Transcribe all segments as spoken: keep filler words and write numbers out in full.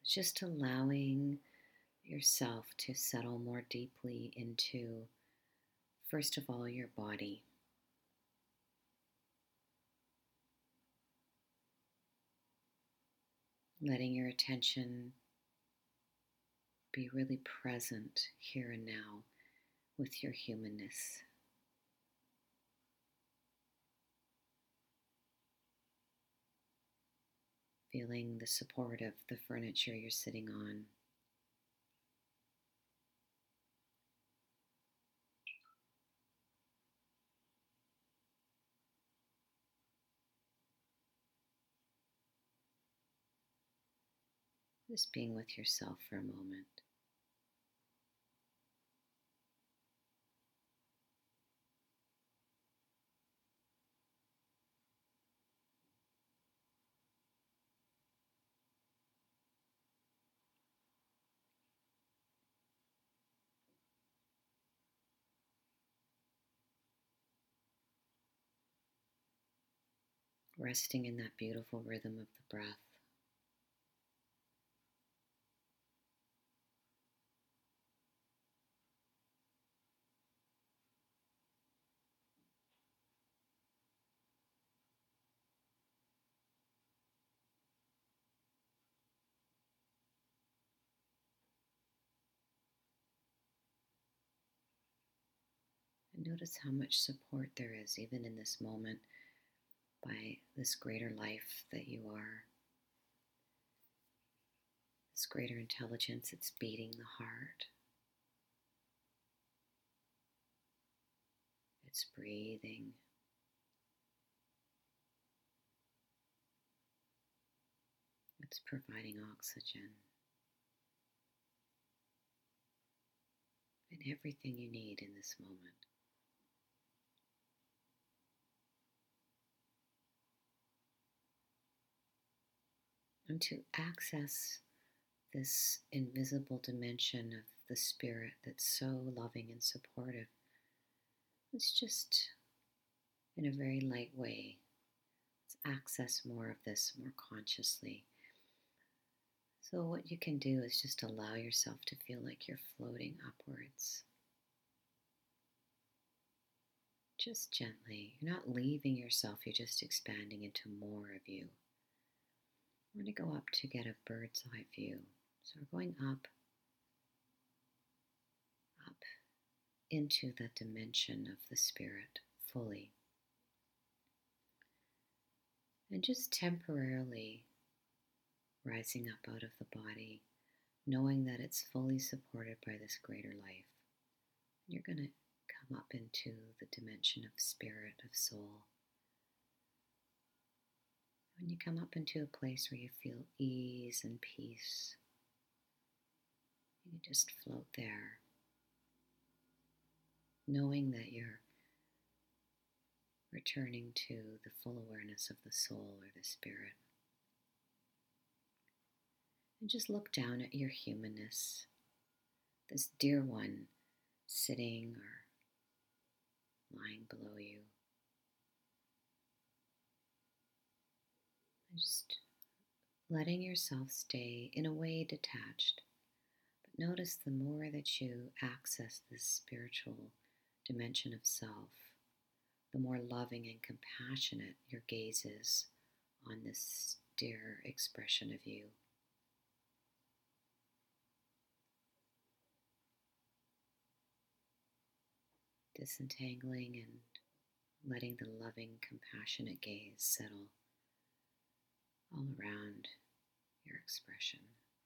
just allowing yourself to settle more deeply into, first of all, your body. Letting your attention be really present here and now with your humanness. Feeling the support of the furniture you're sitting on. Just being with yourself for a moment. Resting in that beautiful rhythm of the breath. And notice how much support there is, even in this moment, by this greater life that you are. This greater intelligence that's beating the heart. It's breathing. It's providing oxygen. And everything you need in this moment. And to access this invisible dimension of the spirit that's so loving and supportive, let's just, in a very light way, let's access more of this more consciously. So what you can do is just allow yourself to feel like you're floating upwards. Just gently. You're not leaving yourself, you're just expanding into more of you. We're going to go up to get a bird's eye view. So we're going up, up into that dimension of the spirit fully. And just temporarily rising up out of the body, knowing that it's fully supported by this greater life. You're going to come up into the dimension of spirit, of soul. When you come up into a place where you feel ease and peace, you can just float there, knowing that you're returning to the full awareness of the soul or the spirit. And just look down at your humanness, this dear one sitting or lying below you. And just letting yourself stay in a way detached. But notice the more that you access this spiritual dimension of self, the more loving and compassionate your gaze is on this dear expression of you. Disentangling and letting the loving, compassionate gaze settle all around your expression.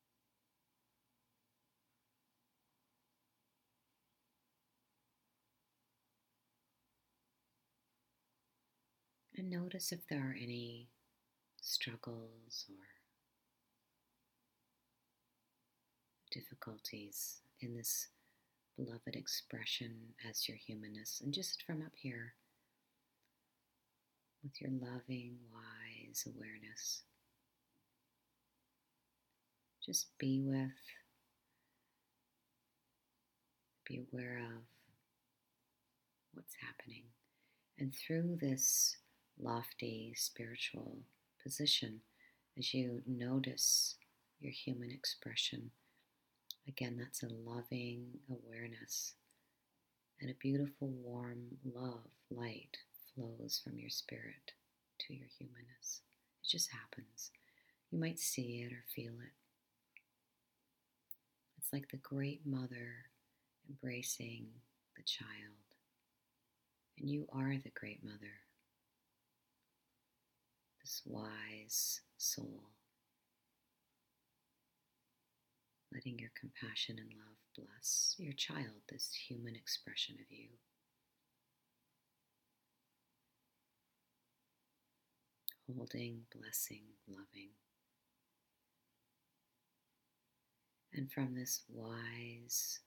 And notice if there are any struggles or difficulties in this beloved expression as your humanness. And just from up here, with your loving, wise awareness, just be with, be aware of what's happening. And through this lofty spiritual position, as you notice your human expression. Again, that's a loving awareness, and a beautiful, warm love, light flows from your spirit to your humanness. It just happens. You might see it or feel it. It's like the great mother embracing the child. And you are the great mother, this wise soul, letting your compassion and love bless your child, this human expression of you. Holding, blessing, loving. And from this wise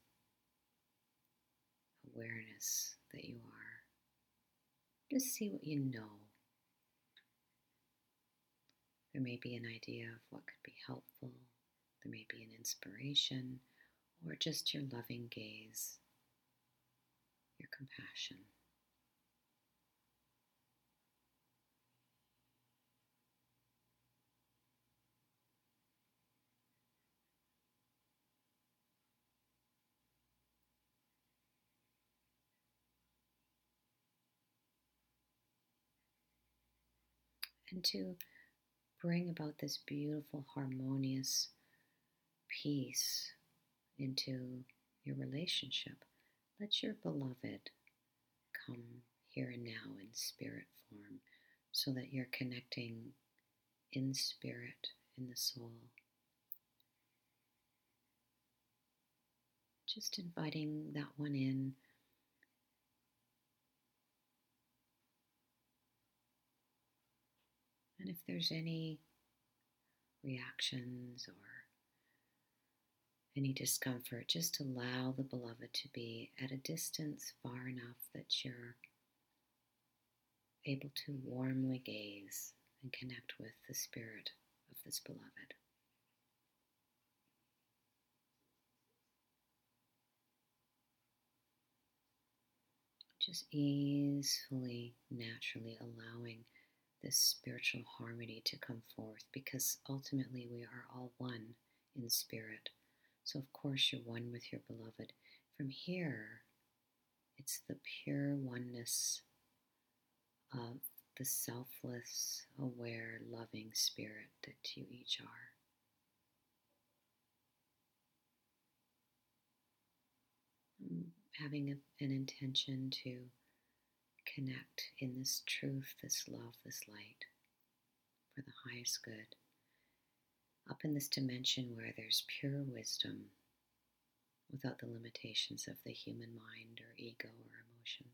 awareness that you are, just see what you know. There may be an idea of what could be helpful. There may be an inspiration, or just your loving gaze, your compassion. And to bring about this beautiful, harmonious peace into your relationship, let your beloved come here and now in spirit form so that you're connecting in spirit, in the soul. Just inviting that one in. And if there's any reactions or any discomfort, just allow the beloved to be at a distance far enough that you're able to warmly gaze and connect with the spirit of this beloved. Just easily, naturally allowing this spiritual harmony to come forth, because ultimately we are all one in spirit. So of course you're one with your beloved. From here, it's the pure oneness of the selfless, aware, loving spirit that you each are. Having a, an intention to connect in this truth, this love, this light for the highest good. Up in this dimension where there's pure wisdom without the limitations of the human mind or ego or emotions.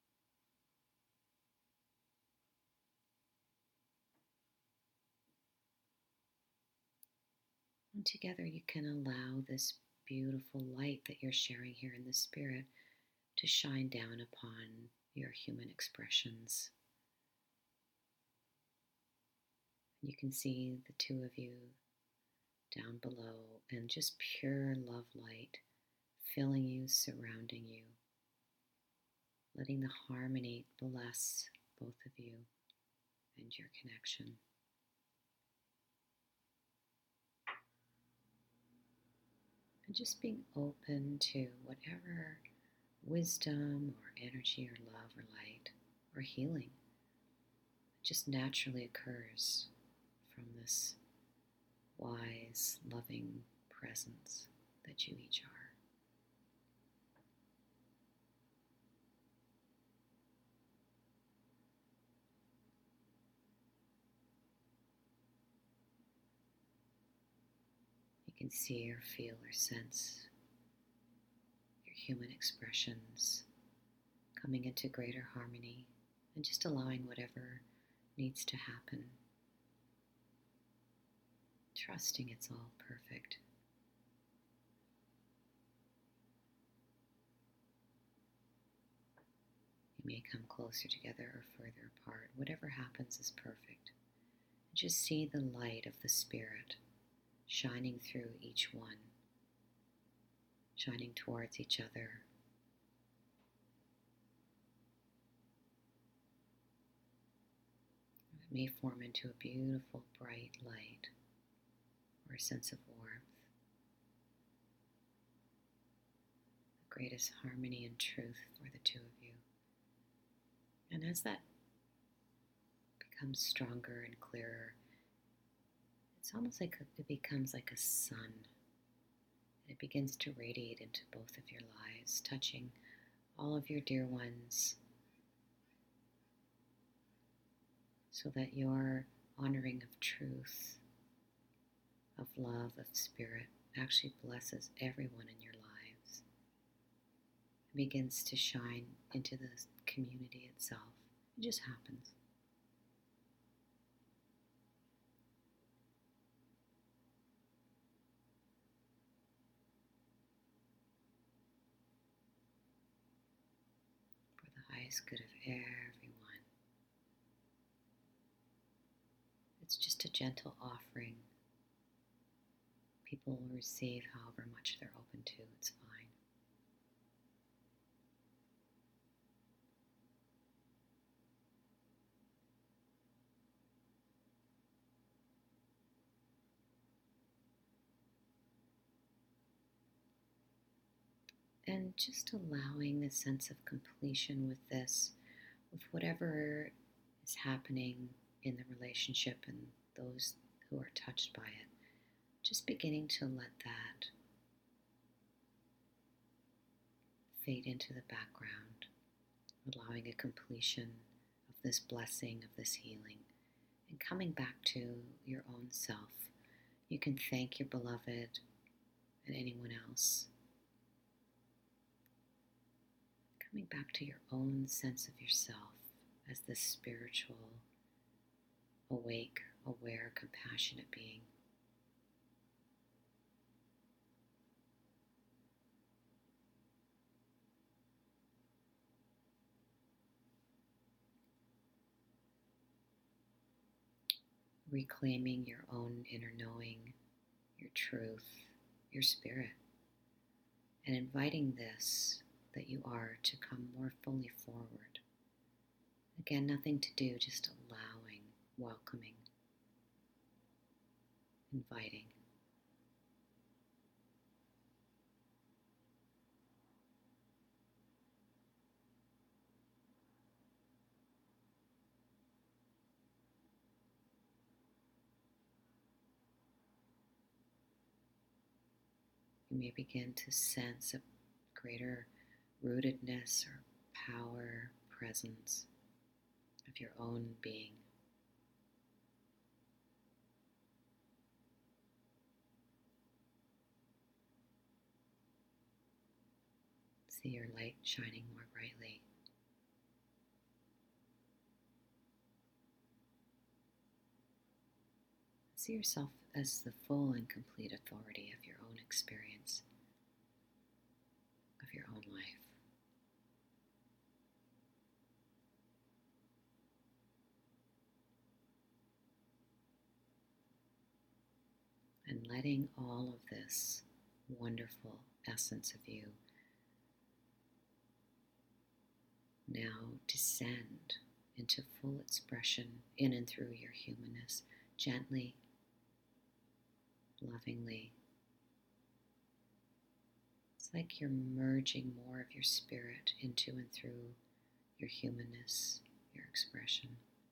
And together you can allow this beautiful light that you're sharing here in the spirit to shine down upon your human expressions. You can see the two of you down below, and just pure love light filling you, surrounding you, letting the harmony bless both of you and your connection. And just being open to whatever wisdom or energy or love or light or healing just naturally occurs from this wise, loving presence that you each are. You can see or feel or sense your human expressions coming into greater harmony and just allowing whatever needs to happen, trusting it's all perfect. You may come closer together or further apart. Whatever happens is perfect. Just see the light of the Spirit shining through each one, shining towards each other. It may form into a beautiful bright light or a sense of warmth, the greatest harmony and truth for the two of you. And as that becomes stronger and clearer, it's almost like it becomes like a sun. And it begins to radiate into both of your lives, touching all of your dear ones, so that your honoring of truth, of love, of spirit actually blesses everyone in your lives. It begins to shine into the community itself. It just happens. For the highest good of everyone. It's just a gentle offering. People will receive however much they're open to. It's fine. And just allowing the sense of completion with this, with whatever is happening in the relationship and those who are touched by it. Just beginning to let that fade into the background, allowing a completion of this blessing, of this healing, and coming back to your own self. You can thank your beloved and anyone else. Coming back to your own sense of yourself as this spiritual, awake, aware, compassionate being. Reclaiming your own inner knowing, your truth, your spirit, and inviting this that you are to come more fully forward. Again, nothing to do, just allowing, welcoming, inviting. You may begin to sense a greater rootedness or power, presence of your own being. See your light shining more brightly. See yourself as the full and complete authority of your own experience, of your own life. And letting all of this wonderful essence of you now descend into full expression in and through your humanness, gently, lovingly. It's like you're merging more of your spirit into and through your humanness, your expression.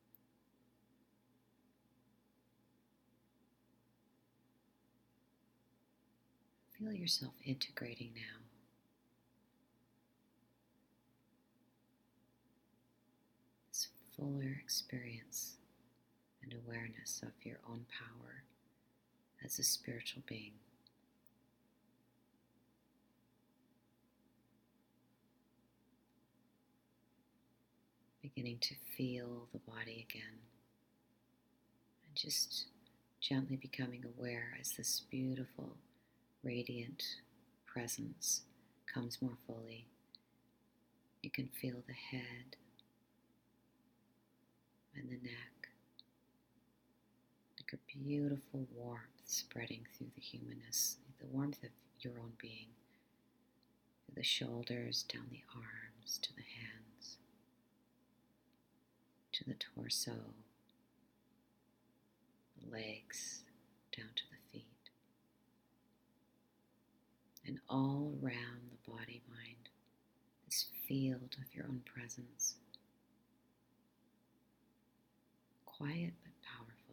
Feel yourself integrating now. This fuller experience and awareness of your own power as a spiritual being. Beginning to feel the body again, and just gently becoming aware as this beautiful, radiant presence comes more fully. You can feel the head and the neck, like a beautiful warmth spreading through the humanness, the warmth of your own being, through the shoulders, down the arms, to the hands, to the torso, the legs, down to the feet. field of your own presence, quiet but powerful,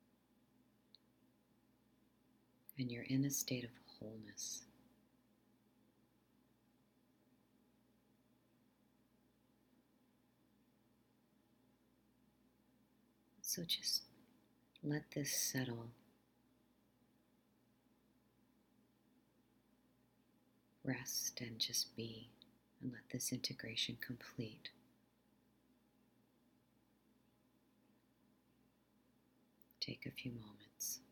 and you're in a state of wholeness. So just let this settle. Rest and just be, and let this integration complete. Take a few moments.